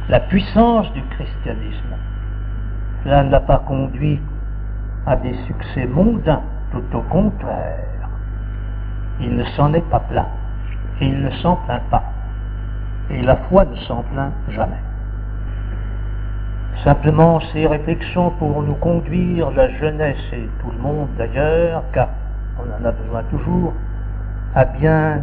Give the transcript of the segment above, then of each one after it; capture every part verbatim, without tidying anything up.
la puissance du christianisme. Cela ne l'a pas conduit à des succès mondains, tout au contraire. Il ne s'en est pas plaint, et il ne s'en plaint pas. Et la foi ne s'en plaint jamais. Simplement ces réflexions pour nous conduire, la jeunesse et tout le monde d'ailleurs, car on en a besoin toujours, à bien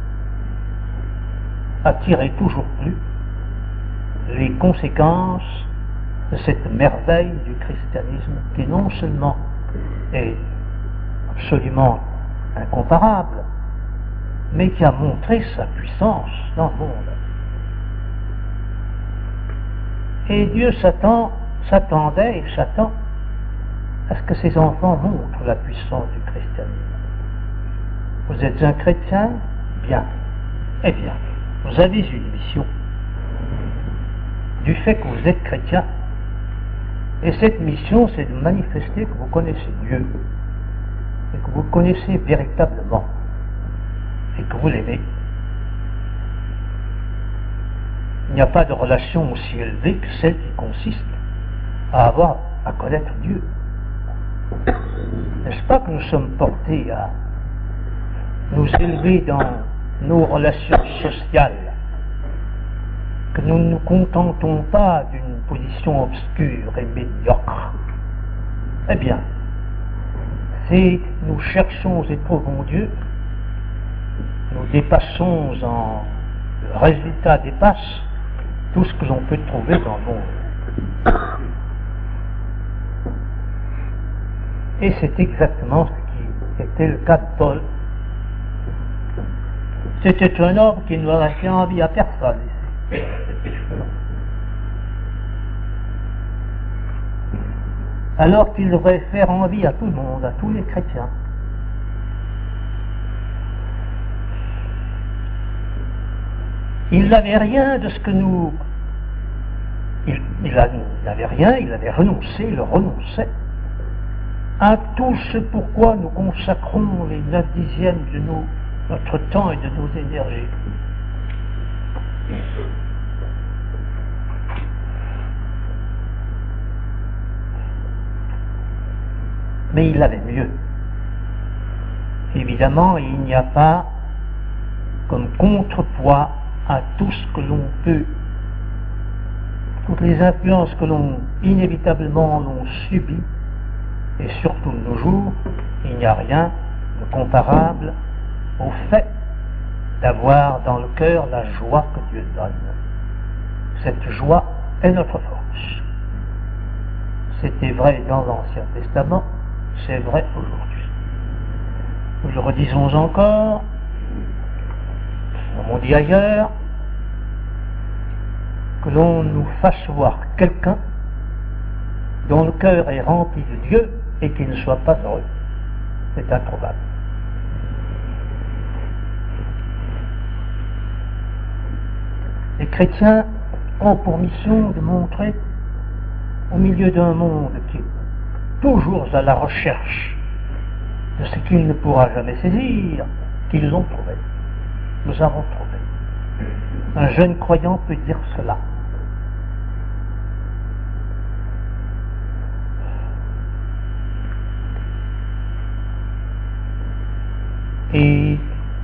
attirer toujours plus les conséquences de cette merveille du christianisme qui non seulement est absolument incomparable, mais qui a montré sa puissance dans le monde. Et Dieu s'attend, s'attendait et s'attend à ce que ses enfants montrent la puissance du christianisme. Vous êtes un chrétien? Bien. Eh bien, vous avez une mission. Du fait que vous êtes chrétien. Et cette mission, c'est de manifester que vous connaissez Dieu. Et que vous connaissez véritablement. Et que vous l'aimez. Il n'y a pas de relation aussi élevée que celle qui consiste à avoir à connaître Dieu. N'est-ce pas que nous sommes portés à nous élever dans nos relations sociales, que nous ne nous contentons pas d'une position obscure et médiocre? Eh bien, si nous cherchons et trouvons Dieu, nous dépassons en... le résultat dépasse tout ce que l'on peut trouver dans le monde. Et c'est exactement ce qui était le cas de Paul. C'était un homme qui n'aurait fait envie à personne ici. Alors qu'il devrait faire envie à tout le monde, à tous les chrétiens. Il n'avait rien de ce que nous... Il, il n'avait rien, il avait renoncé, il renonçait à tout ce pourquoi nous consacrons les neuf dixièmes de nos, notre temps et de nos énergies. Mais il avait mieux. Évidemment, il n'y a pas comme contrepoids à tout ce que l'on peut, toutes les influences que l'on inévitablement l'on subit, et surtout de nos jours, il n'y a rien de comparable au fait d'avoir dans le cœur la joie que Dieu donne. Cette joie est notre force. C'était vrai dans l'Ancien Testament, c'est vrai aujourd'hui. Nous le redisons encore, comme on dit ailleurs, que l'on nous fasse voir quelqu'un dont le cœur est rempli de Dieu et qui ne soit pas heureux. C'est improbable. Les chrétiens ont pour mission de montrer au milieu d'un monde qui est toujours à la recherche de ce qu'il ne pourra jamais saisir, qu'ils l'ont trouvé. Nous avons trouvé. Un jeune croyant peut dire cela. Et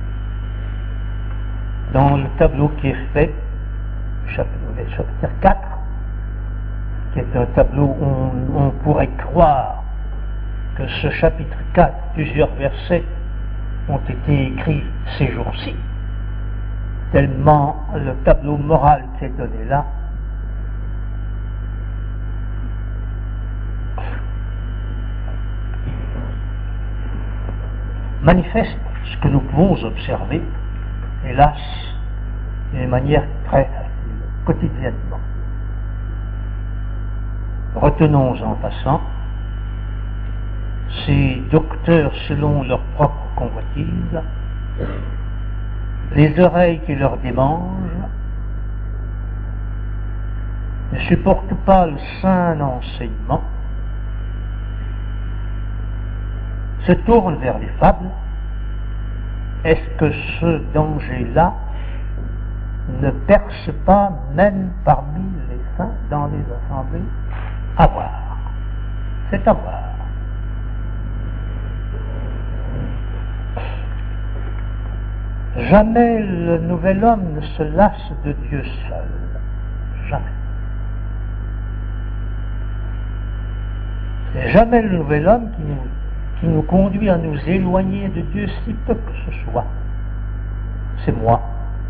dans le tableau qui est fait, chapitre, chapitre quatre, qui est un tableau où on, on pourrait croire que ce chapitre quatre, plusieurs versets ont été écrits ces jours-ci, tellement le tableau moral qui est donné là manifeste ce que nous pouvons observer, hélas, d'une manière très facile, quotidiennement. Retenons en passant ces docteurs selon leur propre convoitise, les oreilles qui leur démangent, ne supportent pas le saint enseignement, se tournent vers les fables. Est-ce que ce danger-là ne perce pas même parmi les enfin, dans les assemblées, à voir. C'est à voir. Jamais le nouvel homme ne se lasse de Dieu seul. Jamais. C'est jamais le nouvel homme qui nous, qui nous conduit à nous éloigner de Dieu si peu que ce soit. C'est moi.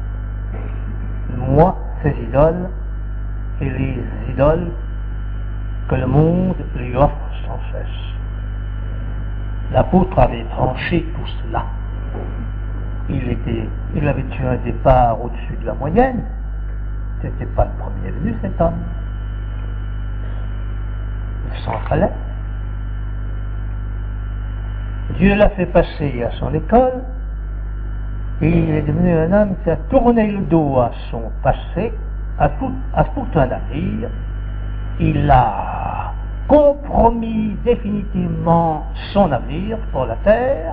Moi, ces idoles, et les idoles que le monde lui offre sans cesse. L'apôtre avait tranché tout cela. Il, était, il avait eu un départ au-dessus de la moyenne. Ce n'était pas le premier venu, cet homme. Il s'en fallait. Dieu l'a fait passer à son école, et il est devenu un homme qui a tourné le dos à son passé, à tout, à tout un avenir. Il a compromis définitivement son avenir pour la terre,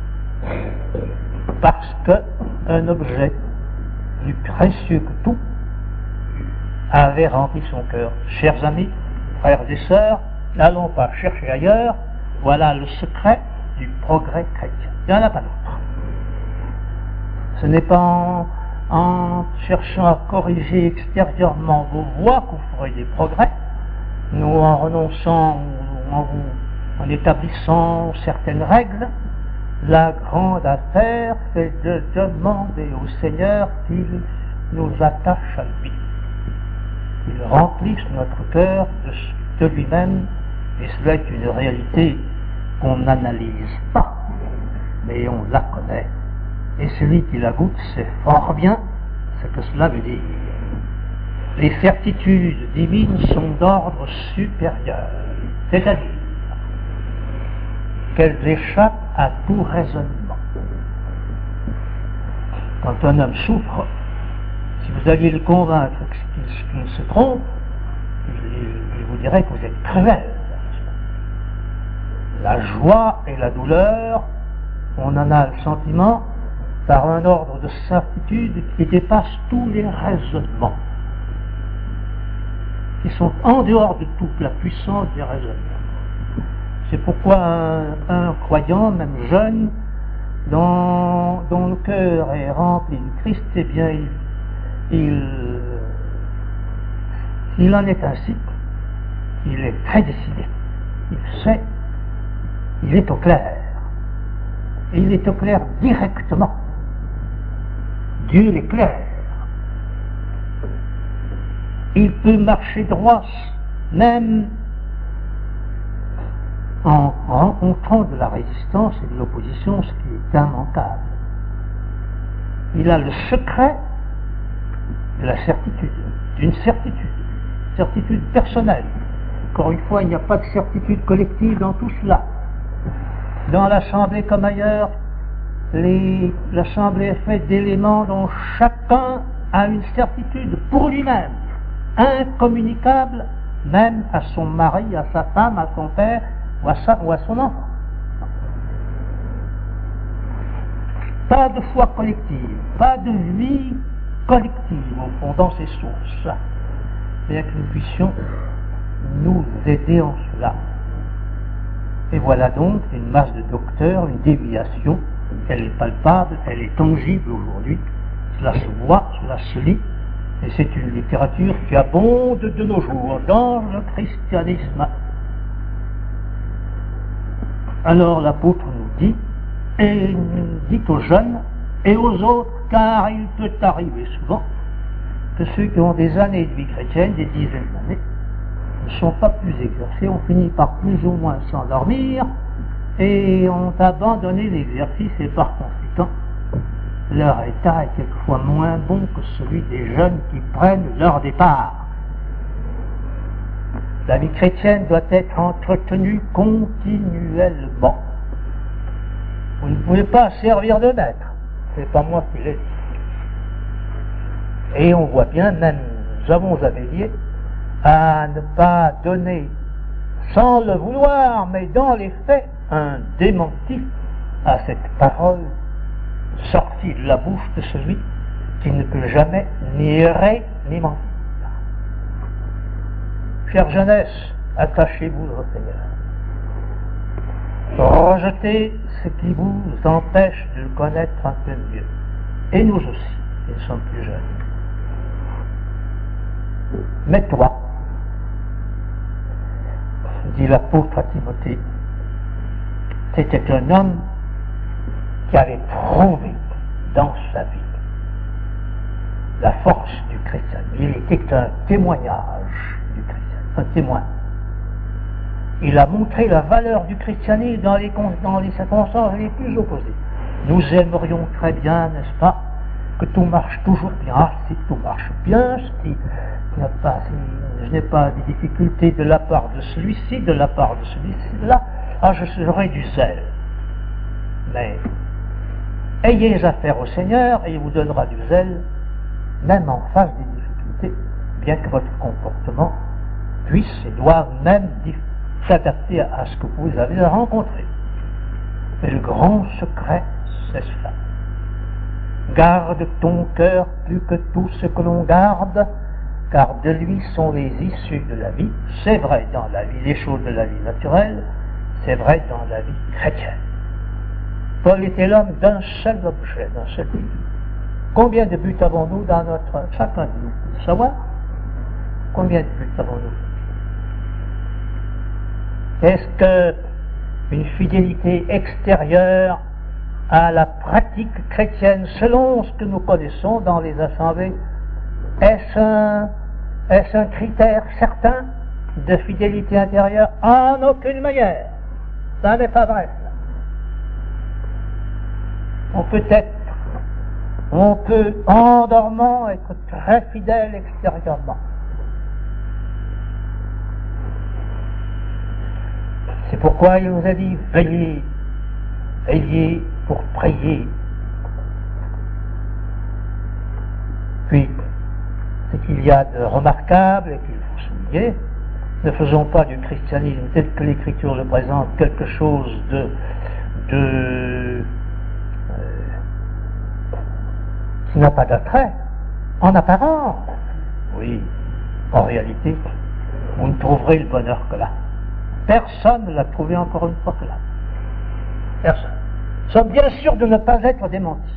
parce qu'un objet plus précieux que tout avait rempli son cœur. Chers amis, frères et sœurs, n'allons pas chercher ailleurs, voilà le secret du progrès chrétien. Il n'y en a pas d'autre. Ce n'est pas en, en cherchant à corriger extérieurement vos voies que vous ferez des progrès, ou en renonçant, ou en, vous, en établissant certaines règles. La grande affaire, c'est de demander au Seigneur qu'il nous attache à lui, qu'il remplisse notre cœur de, de lui-même, et cela est une réalité qu'on n'analyse pas, mais on la connaît. Et celui qui la goûte sait fort bien ce que cela veut dire. Les certitudes divines sont d'ordre supérieur, c'est-à-dire qu'elles échappent à tout raisonnement. Quand un homme souffre, si vous alliez le convaincre qu'il se trompe, il vous dirait que vous êtes cruel. La joie et la douleur, on en a le sentiment par un ordre de certitude qui dépasse tous les raisonnements, qui sont en dehors de toute la puissance des raisonnements. C'est pourquoi un, un croyant, même jeune, dont, dont le cœur est rempli du Christ, eh bien, il, il, s'il en est ainsi, il est très décidé. Il sait, il est au clair. Et il est au clair directement. Dieu l'éclaire. Il peut marcher droit, même en rencontrant de la résistance et de l'opposition, ce qui est immanquable. Il a le secret de la certitude, d'une certitude, certitude personnelle. Encore une fois, il n'y a pas de certitude collective dans tout cela. Dans l'Assemblée comme ailleurs, les, l'Assemblée est faite d'éléments dont chacun a une certitude pour lui-même, incommunicable même à son mari, à sa femme, à son père ou à, sa, ou à son enfant. Pas de foi collective, pas de vie collective au fond dans ces sources, bien que nous puissions nous aider en cela. Et voilà donc une masse de docteurs, une déviation, elle est palpable, elle est tangible aujourd'hui, cela se voit, cela se lit, et c'est une littérature qui abonde de nos jours dans le christianisme. Alors l'apôtre nous dit, et dit aux jeunes et aux autres, car il peut arriver souvent que ceux qui ont des années de vie chrétienne, des dizaines d'années, ne sont pas plus exercés, ont fini par plus ou moins s'endormir et ont abandonné l'exercice, et par conséquent leur état est quelquefois moins bon que celui des jeunes qui prennent leur départ. La vie chrétienne doit être entretenue continuellement. Vous ne pouvez pas servir de maître, c'est pas moi qui l'ai dit. Et on voit bien, même nous avons à veiller à ne pas donner, sans le vouloir, mais dans les faits, un démenti à cette parole sortie de la bouche de celui qui ne peut jamais ni errer ni mentir. chère jeunesse, attachez-vous au Seigneur. Rejetez ce qui vous empêche de le connaître un peu mieux. Et nous aussi, qui sommes plus jeunes. Mais toi, dit l'apôtre à Timothée, c'était un homme qui avait prouvé dans sa vie la force du christianisme. Il était un témoignage du christianisme, un témoin. Il a montré la valeur du christianisme dans les, dans les circonstances les plus opposées. Nous aimerions très bien, n'est-ce pas, que tout marche toujours bien. Ah, si tout marche bien, si, il n'y a pas, si je n'ai pas de difficultés de la part de celui-ci, de la part de celui-ci-là, ah, je serai du zèle. Mais ayez affaire au Seigneur et il vous donnera du zèle, même en face des difficultés, bien que votre comportement puisse et doive même s'adapter à ce que vous avez à rencontrer. Mais le grand secret, c'est cela. Garde ton cœur plus que tout ce que l'on garde, car de lui sont les issues de la vie. C'est vrai dans la vie, les choses de la vie naturelle, c'est vrai dans la vie chrétienne. Paul était l'homme d'un seul objet, d'un seul but. Combien de buts avons-nous dans notre... Chacun de nous, savoir combien de buts avons-nous? Est-ce que une fidélité extérieure à la pratique chrétienne, selon ce que nous connaissons dans les assemblées, est-ce un, est-ce un critère certain de fidélité intérieure? En aucune manière. Ça n'est pas vrai. On peut être, on peut en dormant être très fidèle extérieurement. C'est pourquoi il nous a dit veillez, veillez pour prier. Puis, ce qu'il y a de remarquable et qu'il faut souligner, ne faisons pas du christianisme tel que l'Écriture le présente quelque chose de, de euh, qui n'a pas d'attrait, en apparence. Oui, en réalité, vous ne trouverez le bonheur que là. Personne ne l'a trouvé encore une fois que là. Personne. Nous sommes bien sûrs de ne pas être démentis.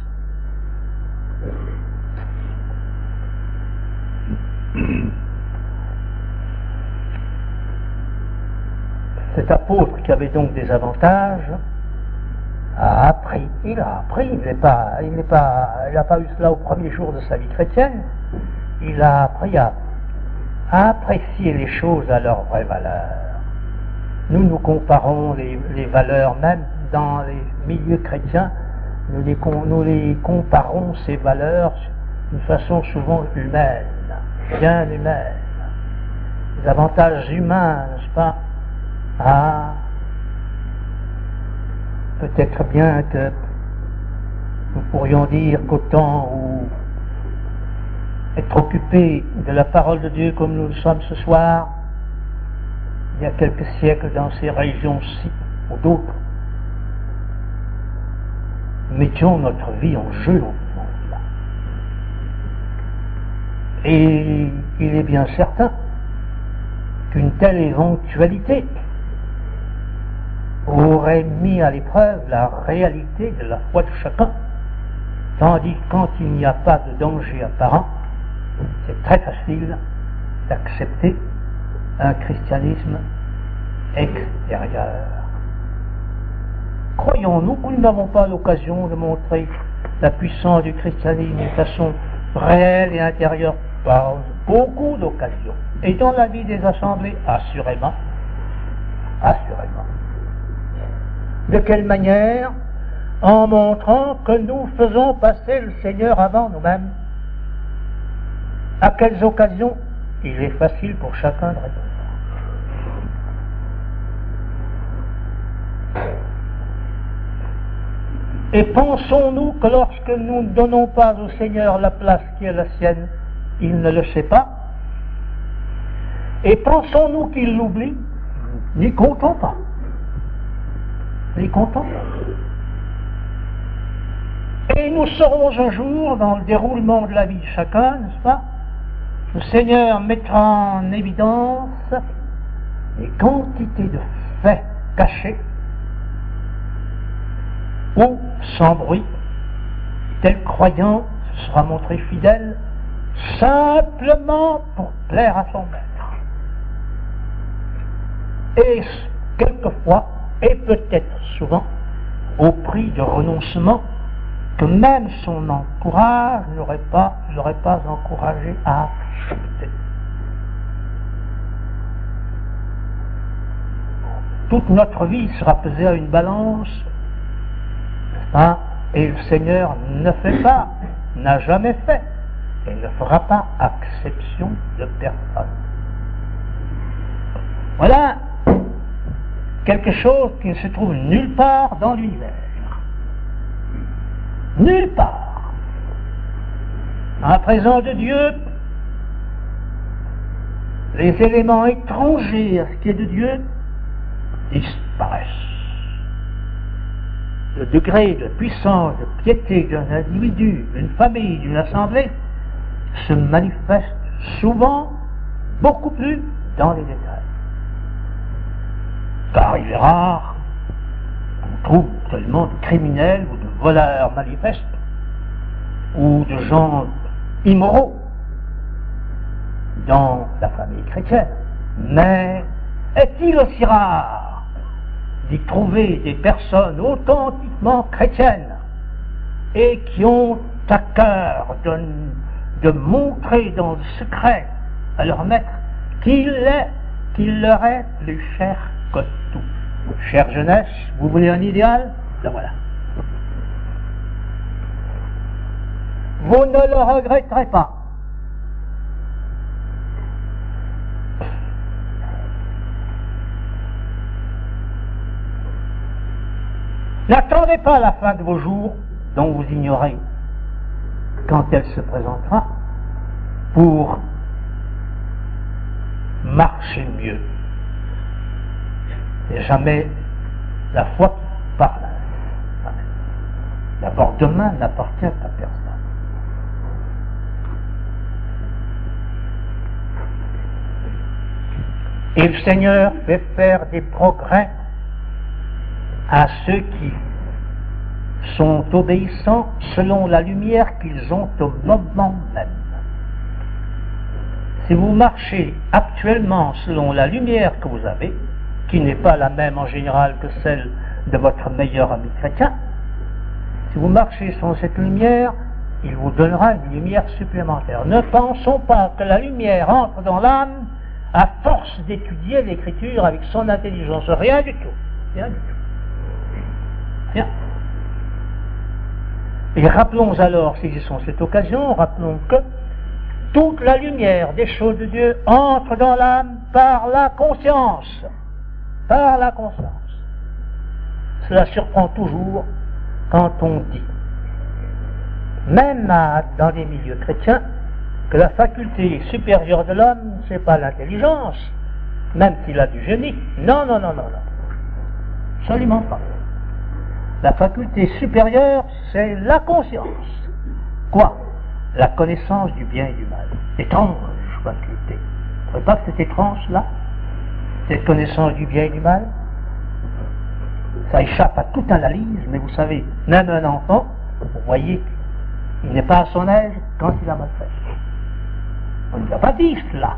Cet apôtre qui avait donc des avantages a appris, il a appris, il n'est pas, il n'est pas, il n'a pas eu cela au premier jour de sa vie chrétienne, il a appris à, à apprécier les choses à leur vraie valeur. Nous nous comparons les, les valeurs, même dans les milieux chrétiens, nous les, nous les comparons ces valeurs d'une façon souvent humaine, bien humaine. Les avantages humains, n'est-ce pas? Ah, peut-être bien que nous pourrions dire qu'au temps où être occupé de la parole de Dieu comme nous le sommes ce soir, il y a quelques siècles dans ces régions-ci ou d'autres, nous mettions notre vie en jeu dans ce monde-là. Et il est bien certain qu'une telle éventualité aurait mis à l'épreuve la réalité de la foi de chacun, tandis que quand il n'y a pas de danger apparent, c'est très facile d'accepter un christianisme extérieur. Croyons-nous que nous n'avons pas l'occasion de montrer la puissance du christianisme de façon réelle et intérieure? Par beaucoup d'occasions. Et dans la vie des assemblées, assurément, assurément. De quelle manière? En montrant que nous faisons passer le Seigneur avant nous-mêmes. À quelles occasions? Il est facile pour chacun de répondre. Et pensons-nous que lorsque nous ne donnons pas au Seigneur la place qui est la sienne, il ne le sait pas? Et pensons-nous qu'il l'oublie? N'y comptons pas. N'y comptons pas. Et nous serons un jour, dans le déroulement de la vie de chacun, n'est-ce pas, le Seigneur mettra en évidence des quantités de faits cachés où, sans bruit, tel croyant se sera montré fidèle simplement pour plaire à son maître. Et quelquefois, et peut-être souvent, au prix de renoncement que même son encourage n'aurait pas, n'aurait pas encouragé à accepter. Toute notre vie sera pesée à une balance, hein, et le Seigneur ne fait pas, n'a jamais fait, et ne fera pas exception de personne. Voilà quelque chose qui ne se trouve nulle part dans l'univers. Nulle part. En la présence de Dieu, les éléments étrangers à ce qui est de Dieu disparaissent. Le degré de puissance, de piété d'un individu, d'une famille, d'une assemblée se manifeste souvent beaucoup plus dans les détails. Car il est rare qu'on trouve tellement de criminels ou de voleurs manifestes ou de gens immoraux dans la famille chrétienne. Mais est-il aussi rare d'y trouver des personnes authentiquement chrétiennes et qui ont à cœur de, de montrer dans le secret à leur maître qu'il est, qu'il leur est plus cher que tout. Chère jeunesse, vous voulez un idéal? Ben voilà. Vous ne le regretterez pas. N'attendez pas la fin de vos jours, dont vous ignorez quand elle se présentera, pour marcher mieux. Et jamais la foi qui parle. D'abord, demain n'appartient à personne. Et le Seigneur fait faire des progrès à ceux qui sont obéissants selon la lumière qu'ils ont au moment même. Si vous marchez actuellement selon la lumière que vous avez, qui n'est pas la même en général que celle de votre meilleur ami chrétien, si vous marchez sans cette lumière, il vous donnera une lumière supplémentaire. Ne pensons pas que la lumière entre dans l'âme à force d'étudier l'écriture avec son intelligence. Rien du tout. Rien du tout. Rien. Et rappelons alors, saisissons cette occasion, rappelons que toute la lumière des choses de Dieu entre dans l'âme par la conscience. Par la conscience. Cela surprend toujours quand on dit, même à, dans les milieux chrétiens, que la faculté supérieure de l'homme, c'est pas l'intelligence, même s'il a du génie. Non, non, non, non, non. Absolument pas. La faculté supérieure, c'est la conscience. Quoi? La connaissance du bien et du mal. Étrange faculté. Vous ne trouvez pas que c'est étrange, là? Cette connaissance du bien et du mal? Ça échappe à toute analyse, mais vous savez, même un enfant, vous voyez qu'il n'est pas à son aise quand il a mal fait. On ne nous a pas dit cela.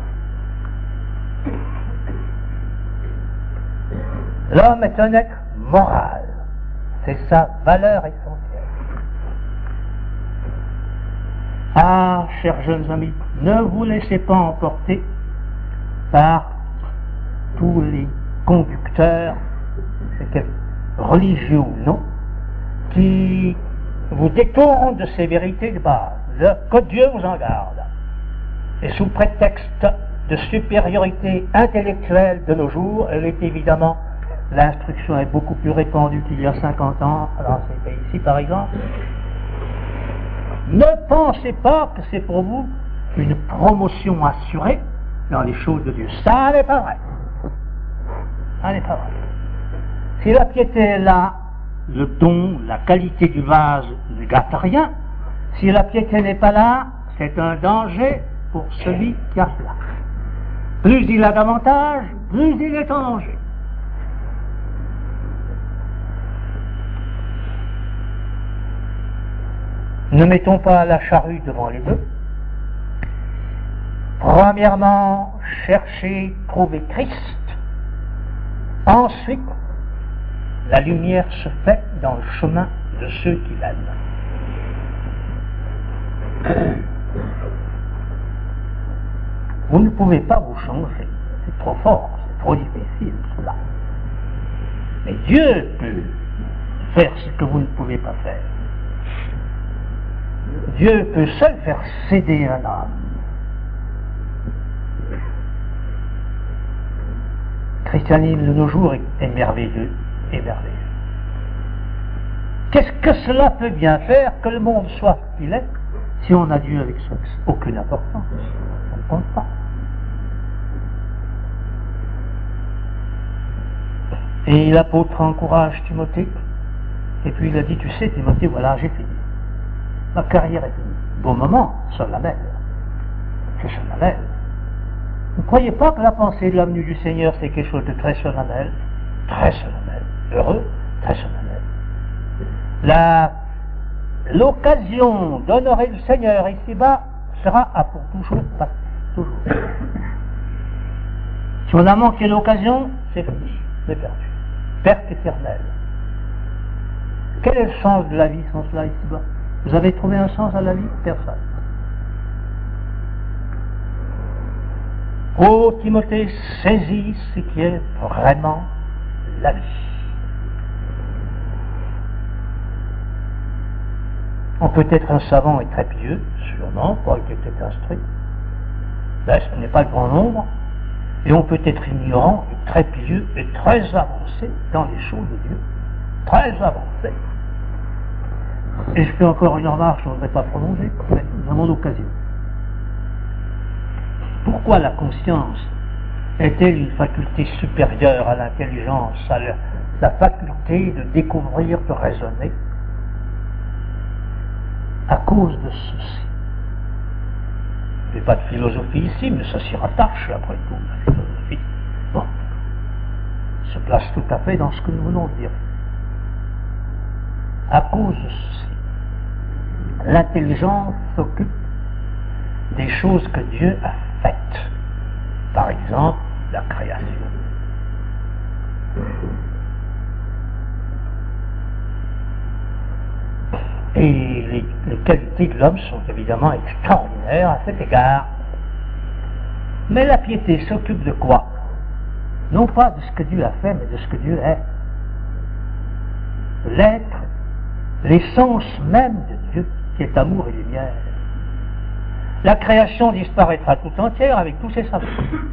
L'homme est un être moral. C'est sa valeur essentielle. Ah, chers jeunes amis, ne vous laissez pas emporter par tous les conducteurs, religieux ou non, qui vous détournent de ces vérités de base. Que Dieu vous en garde. Et sous prétexte de supériorité intellectuelle de nos jours, elle est évidemment, l'instruction est beaucoup plus répandue qu'il y a cinquante ans dans ces pays-ci par exemple. Ne pensez pas que c'est pour vous une promotion assurée dans les choses de Dieu. Ça n'est pas vrai. Ça n'est pas vrai. Si la piété est là, le don, la qualité du vase ne gâte rien. Si la piété n'est pas là, c'est un danger pour celui qui a cela. Plus il a d'avantages, plus il est en danger. Ne mettons pas la charrue devant les bœufs. Premièrement, chercher, trouver Christ. Ensuite, la lumière se fait dans le chemin de ceux qui l'aiment. Vous ne pouvez pas vous changer. C'est trop fort, c'est trop difficile cela. Mais Dieu peut faire ce que vous ne pouvez pas faire. Dieu peut seul faire céder un âme. Le christianisme de nos jours est, est merveilleux, est merveilleux. Qu'est-ce que cela peut bien faire que le monde soit ce qu'il est si on a Dieu avec soi? Aucune importance. On ne compte pas. Et l'apôtre encourage Timothée, et puis il a dit, tu sais Timothée, voilà, j'ai fini. Ma carrière est finie. Bon moment, solennel. C'est solennel. Ne croyez pas que la pensée de la venue du Seigneur, c'est quelque chose de très solennel, très solennel, heureux, très solennel. La, l'occasion d'honorer le Seigneur ici-bas sera à pour toujours passé, toujours. Si on a manqué l'occasion, c'est fini, c'est perdu. Perte éternelle. Quel est le sens de la vie sans cela ici-bas? Vous avez trouvé un sens à la vie? Personne. Ô Timothée, saisis ce qui est vraiment la vie. On peut être un savant et très pieux, sûrement, Paul était instruit. Là, ce n'est pas le grand nombre. Et on peut être ignorant et très pieux et très avancé dans les choses de Dieu. Très avancé. Et je fais encore une remarque, je ne voudrais pas prolonger, mais nous avons l'occasion. Pourquoi la conscience est-elle une faculté supérieure à l'intelligence, à la, la faculté de découvrir, de raisonner? À cause de ceci. Il n'y a pas de philosophie ici, mais ça s'y rattache, après tout, la philosophie. Bon. Se place tout à fait dans ce que nous venons de dire. À cause de ceci, l'intelligence s'occupe des choses que Dieu a faites. Par exemple, la création. Et les, les qualités de l'homme sont évidemment extraordinaires à cet égard. Mais la piété s'occupe de quoi? Non pas de ce que Dieu a fait, mais de ce que Dieu est. L'être, l'essence même de Dieu, qui est amour et lumière. La création disparaîtra tout entière avec tous ses savoirs.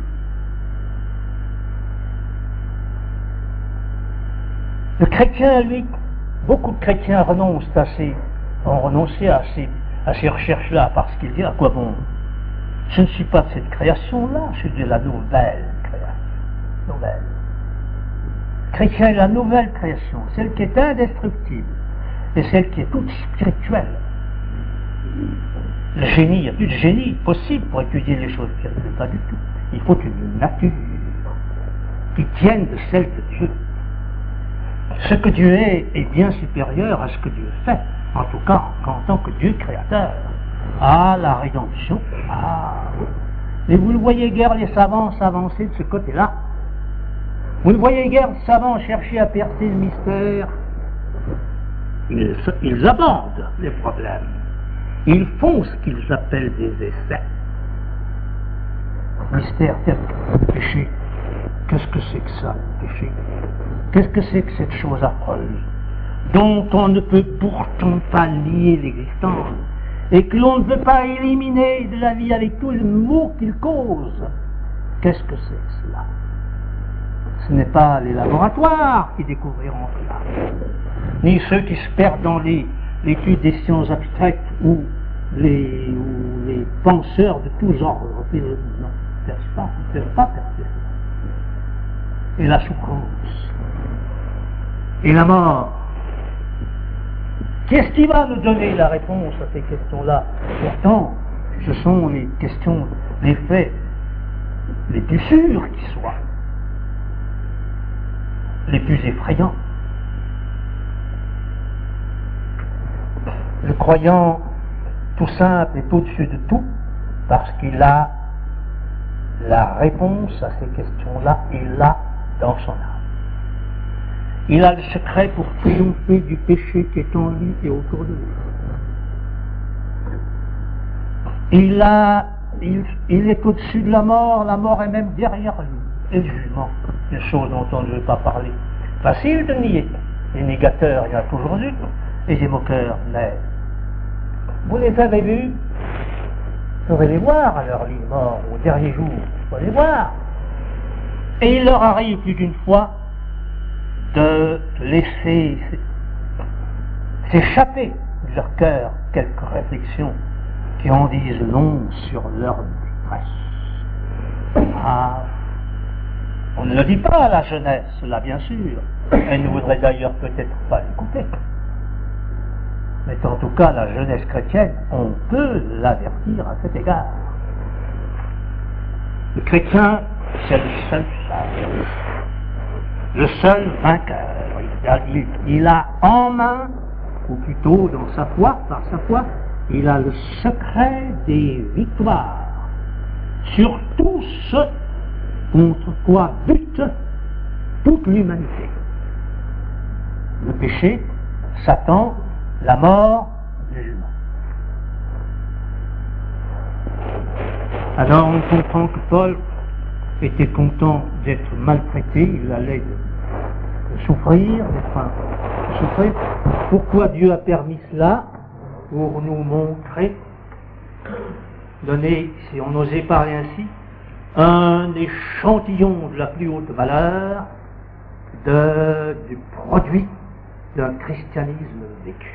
Le chrétien, lui, beaucoup de chrétiens renoncent à ces, ont renoncé à ces, à ces recherches-là parce qu'ils disent à quoi bon? Je ne suis pas de cette création-là, je suis de la nouvelle création. Nouvelle. Le chrétien est la nouvelle création, celle qui est indestructible et celle qui est toute spirituelle. Le génie, il n'y a plus de génie possible pour étudier les choses spirituelles, pas du tout. Il faut une nature qui tienne de celle de Dieu. Ce que Dieu est est bien supérieur à ce que Dieu fait, en tout cas en tant que Dieu créateur. Ah, la rédemption, ah oui. Mais vous ne voyez guère les savants s'avancer de ce côté-là. Vous ne voyez guère les savants chercher à percer le mystère. Ils, ils abordent les problèmes. Ils font ce qu'ils appellent des essais. Mystère tel que le péché. Qu'est-ce que c'est que ça, le péché? Qu'est-ce que c'est que cette chose affreuse dont on ne peut pourtant pas lier l'existence et que l'on ne peut pas éliminer de la vie avec tous les maux qu'il cause? Qu'est-ce que c'est que cela? Ce n'est pas les laboratoires qui découvriront cela, ni ceux qui se perdent dans les, l'étude des sciences abstraites ou les, ou les penseurs de tous ordres. Non, ils ne peuvent pas, ils ne peuvent pas percer cela. Et la souffrance, et la mort. Qu'est-ce qui va nous donner la réponse à ces questions-là? Pourtant, ce sont les questions, les faits les plus sûrs qui soient, les plus effrayants. Le croyant tout simple est au-dessus de tout parce qu'il a la réponse à ces questions-là, il l'a dans son âme. Il a le secret pour triompher du péché qui est en lui et autour de lui. Il, a, il, il est au-dessus de la mort, la mort est même derrière lui. Et le jugement, une chose dont on ne veut pas parler. Facile de nier. Les négateurs, il y en a toujours eu. Les émoqueurs, mais vous les avez vus, vous pouvez les voir à leur lit mort, au dernier jour, vous pouvez les voir. Et il leur arrive plus d'une fois de laisser s'échapper de leur cœur quelques réflexions qui en disent long sur leur détresse. Ah, on ne le dit pas à la jeunesse, là bien sûr, elle ne voudrait d'ailleurs peut-être pas l'écouter. Mais en tout cas, la jeunesse chrétienne, on peut l'avertir à cet égard. Le chrétien, c'est le seul sage, le seul vainqueur. Il a, il, il a en main, ou plutôt dans sa foi, par sa foi, il a le secret des victoires sur tout ce contre quoi bute toute l'humanité. Le péché, Satan, la mort, le jugement. Alors on comprend que Paul était content d'être maltraité, il allait de, de souffrir, d'être de souffrir. Pourquoi Dieu a permis cela? Pour nous montrer, donner, si on osait parler ainsi, un échantillon de la plus haute valeur de, du produit d'un christianisme vécu.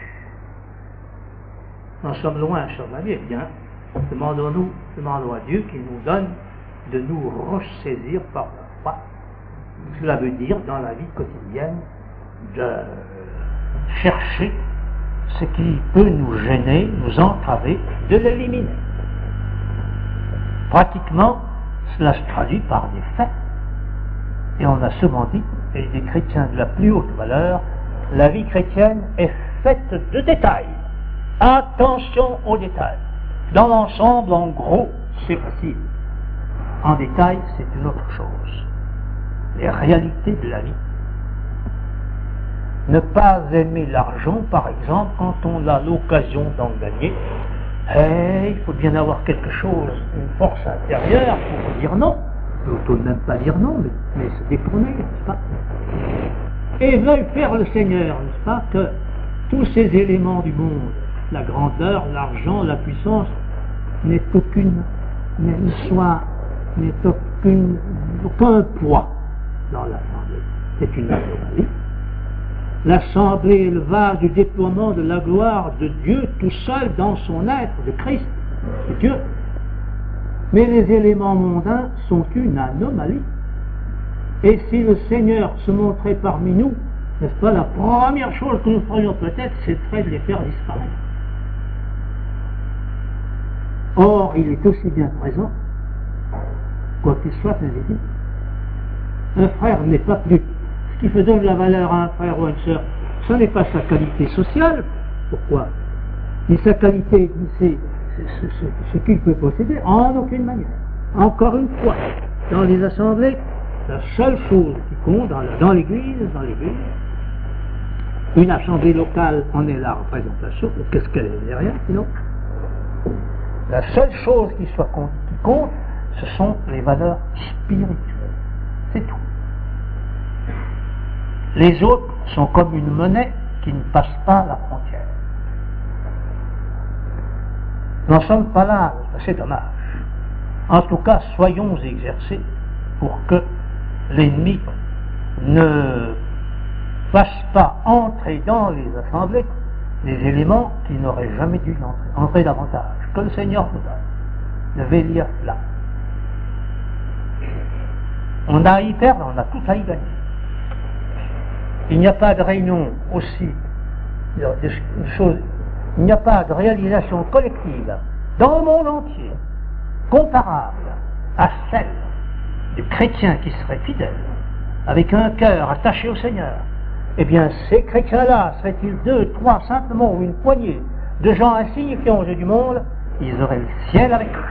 Nous sommes loin, chers amis, eh bien, demandons-nous, demandons à Dieu qu'il nous donne de nous ressaisir par la foi. Cela veut dire, dans la vie quotidienne, de chercher ce qui peut nous gêner, nous entraver, de l'éliminer. Pratiquement, cela se traduit par des faits. Et on a souvent dit, et des chrétiens de la plus haute valeur, la vie chrétienne est faite de détails. Attention aux détails. Dans l'ensemble, en gros, c'est facile. En détail, c'est une autre chose. Les réalités de la vie. Ne pas aimer l'argent, par exemple, quand on a l'occasion d'en gagner, et il faut bien avoir quelque chose, une force intérieure pour dire non. Il faut tout de même pas dire non, mais, mais se détourner, n'est-ce pas? Et veuille faire le Seigneur, n'est-ce pas, que tous ces éléments du monde, la grandeur, l'argent, la puissance, n'aient aucune, ne soit, n'aient aucune, aucun poids dans l'Assemblée. C'est une anomalie. L'Assemblée est le vase du déploiement de la gloire de Dieu tout seul dans son être, de Christ, de Dieu. Mais les éléments mondains sont une anomalie. Et si le Seigneur se montrait parmi nous, n'est-ce pas, la première chose que nous ferions peut-être, c'est de les faire disparaître. Or, il est aussi bien présent, quoi qu'il soit invisible. Un frère n'est pas plus. Ce qui fait donner de la valeur à un frère ou à une sœur, ce n'est pas sa qualité sociale. Pourquoi? Ni sa qualité, ni ses, ce, ce, ce qu'il peut posséder, en aucune manière. Encore une fois, dans les assemblées, la seule chose qui compte dans, dans l'église, dans l'église, une assemblée locale en est la représentation. Qu'est-ce qu'elle est derrière, sinon? La seule chose qui, soit, qui compte, ce sont les valeurs spirituelles. C'est tout. Les autres sont comme une monnaie qui ne passe pas la frontière. Nous n'en sommes pas là, c'est dommage. En tout cas, soyons exercés pour que l'ennemi ne fasse pas entrer dans les assemblées des éléments qui n'auraient jamais dû entrer, entrer davantage. Que le Seigneur nous donne de veiller à cela. On a à y perdre, on a tout à y gagner. Il n'y a pas de réunion aussi, de, de, de choses, il n'y a pas de réalisation collective dans le monde entier, comparable à celle du chrétien qui serait fidèle, avec un cœur attaché au Seigneur, eh bien, ces chrétiens-là, seraient-ils deux, trois, simplement, ou une poignée de gens insignifiants aux yeux du monde, ils auraient le ciel avec eux.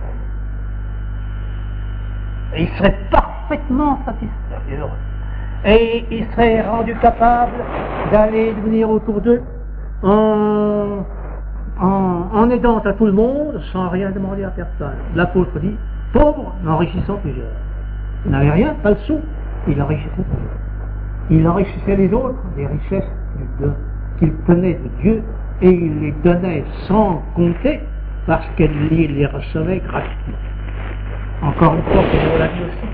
Et ils seraient parfaitement satisfaits et heureux. Et ils seraient rendus capables d'aller de venir autour d'eux en, en, en aidant à tout le monde sans rien demander à personne. L'apôtre dit, pauvre, enrichissant plusieurs. Il n'avait rien, pas le sou, il enrichissait plusieurs. Il enrichissait les autres des richesses qu'il tenait de Dieu et il les donnait sans compter parce qu'il les recevait gratuitement. Encore une fois, c'est l'a dit aussi.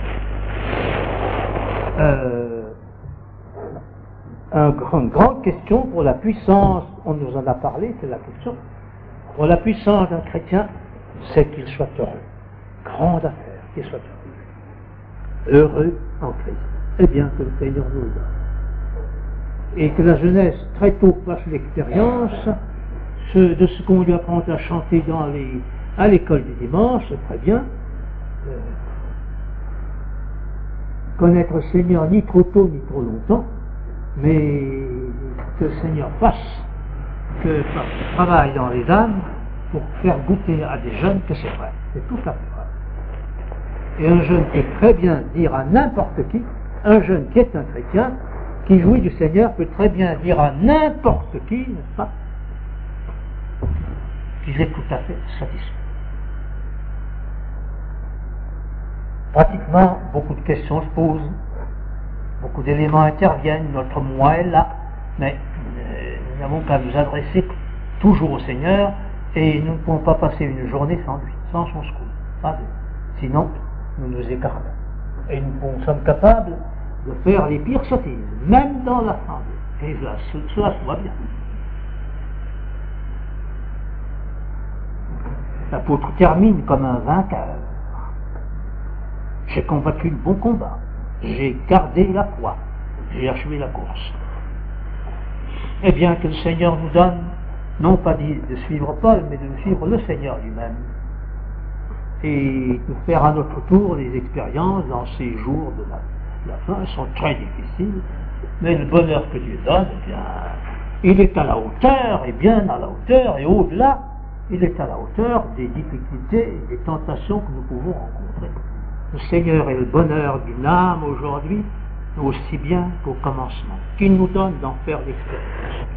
Euh, un, une grande question pour la puissance, on nous en a parlé, c'est la question. Pour la puissance d'un chrétien, c'est qu'il soit heureux. Grande affaire, qu'il soit heureux. Heureux en Christ. Eh bien, que le Seigneur nous le donne. Et que la jeunesse, très tôt, fasse l'expérience ce, de ce qu'on lui apprend à chanter dans les, à l'école du dimanche, c'est très bien. Euh, connaître le Seigneur ni trop tôt ni trop longtemps, mais que le Seigneur fasse, que fasse travail dans les âmes pour faire goûter à des jeunes que c'est vrai. C'est tout à fait vrai. Et un jeune peut très bien dire à n'importe qui, un jeune qui est un chrétien, qui jouit du Seigneur, peut très bien dire à n'importe qui, n'est-ce pas, qu'il est tout à fait satisfait. Pratiquement, beaucoup de questions se posent, beaucoup d'éléments interviennent, notre moi est là, mais euh, nous n'avons qu'à nous adresser toujours au Seigneur, et nous ne pouvons pas passer une journée sans lui, sans son secours. Pas sinon, nous nous écartons. Et nous sommes capables de faire les pires sottises, même dans l'assemblée. Et cela, cela se voit bien. L'apôtre termine comme un vainqueur. J'ai combattu le bon combat. J'ai gardé la foi. J'ai achevé la course. Eh bien, que le Seigneur nous donne, non pas de suivre Paul, mais de suivre le Seigneur lui-même. Et de faire à notre tour des expériences dans ces jours de la, de la fin. Elles sont très difficiles, mais le bonheur que Dieu donne, eh bien, il est à la hauteur, et bien à la hauteur, et au-delà, il est à la hauteur des difficultés et des tentations que nous pouvons rencontrer. Le Seigneur est le bonheur d'une âme aujourd'hui, aussi bien qu'au commencement, qu'il nous donne d'en faire l'expérience.